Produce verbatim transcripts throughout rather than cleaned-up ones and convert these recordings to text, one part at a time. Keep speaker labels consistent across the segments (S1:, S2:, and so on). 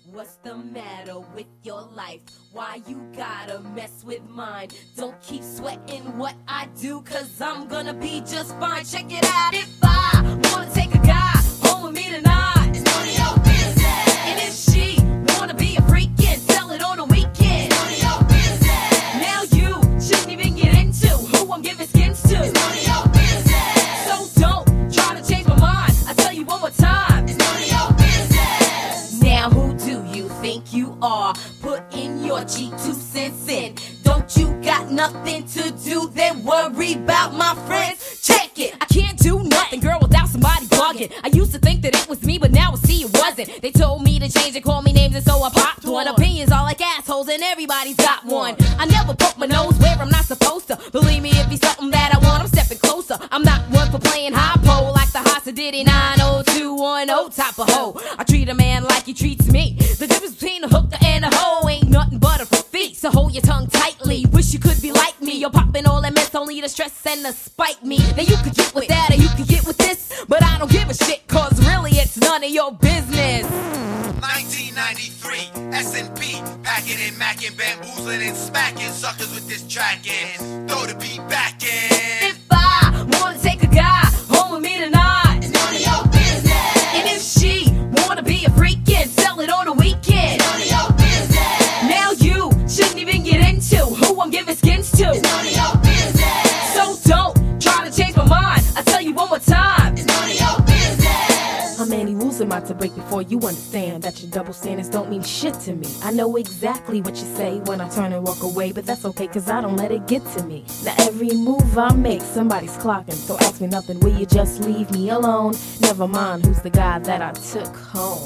S1: What's the matter with your life? Why you gotta mess with mine? Don't keep sweating what I do, cause I'm gonna be just fine. Check it out. If I wanna take a guy home with me tonight, it's none of your business. And if she wanna be a freak and sell it on a weekend, it's none of your business. Now you shouldn't even get into who I'm giving skins to, it's none of your business. So don't try to change my mind. I tell you one more time, it's none of your business. Now who do you think you are? Put in your G two cents in. Don't you got nothing to do? Then worry about my friends. Check it. I can't do nothing, girl, without somebody bugging. I used to think that it was me, but now I see it wasn't. They told me to change and call me names, and so I popped one. Opinions all like assholes, and everybody's got one. I never poke my nose where I'm not supposed to. Believe me, if it's something that I want, I'm stepping closer. I'm not one for playing high pole like the Hasa Diddy nine oh two one oh type of hoe. I treat a man like he treats me. The difference between a hooker and a hoe ain't nothing but a feet. So hold your tongue tightly. Wish you could be like me. You're popping all that mess, only to stress and to spite me. Now you could get with that or you could get with this, but I don't give a shit, cause really it's none of your business.
S2: nineteen ninety-three, S and P, packing and macking, bamboozling and smacking suckers with this track in. Throw the beat back in.
S1: If I wanna take a guy home with me tonight, it's none of your business. And if she wanna be a freak and sell it on a weekend, it's none of your business. Now you shouldn't even get into who I'm giving skins to, it's none of your business. So don't try to change my mind. I tell you one more time, it's none of your business.
S3: How many rules am I to break before you understand that your double standards don't mean shit to me? I know exactly what you say when I turn and walk away, but that's okay cause I don't let it get to me. Now every move I make, somebody's clocking, so ask me nothing, will you just leave me alone? Never mind who's the guy that I took home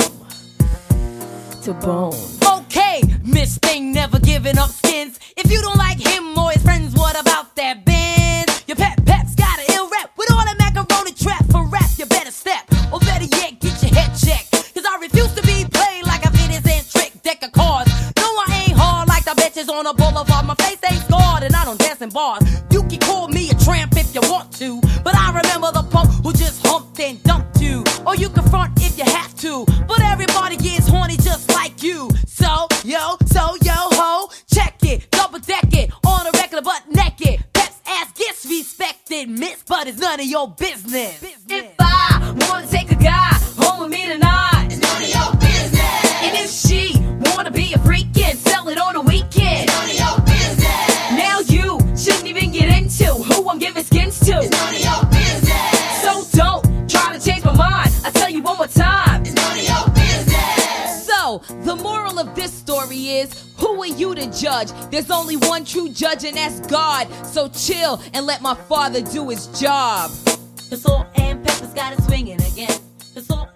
S3: to bone.
S4: Okay, Miss Thing never giving up skins. If you don't like him or his friends, what about that Benz? Your pep pep's got an ill rep with all that macaroni trap for rap. You better step, or better yet, get your head checked. Cause I refuse to be played like a fitness and trick deck of cards. No, I ain't hard like the bitches on a boulevard. My face ain't scarred and I don't dance in bars. You can call me a tramp if you want to, but I remember the punk who just humped and dumped you. Or you can front if you have to, but everybody gets horny just like you. So, yo, so, yo, ho, check it, double deck it, on a regular butt naked. Pep's ass gets respected, miss, but it's none of your business.
S1: If I wanna take a guy home with me tonight, it's none of your business. And if she wanna be a freak and sell it on a weekend, it's none of your business. Now you shouldn't even get into who I'm giving skins to, it's none of your business. So don't try to change my mind. I tell you one more time, it's none of your business.
S4: So, the moral of this story is, who are you to judge? There's only one true judge and that's God. So chill and let my father do his job.
S1: The salt and pepper's got it swinging again. The salt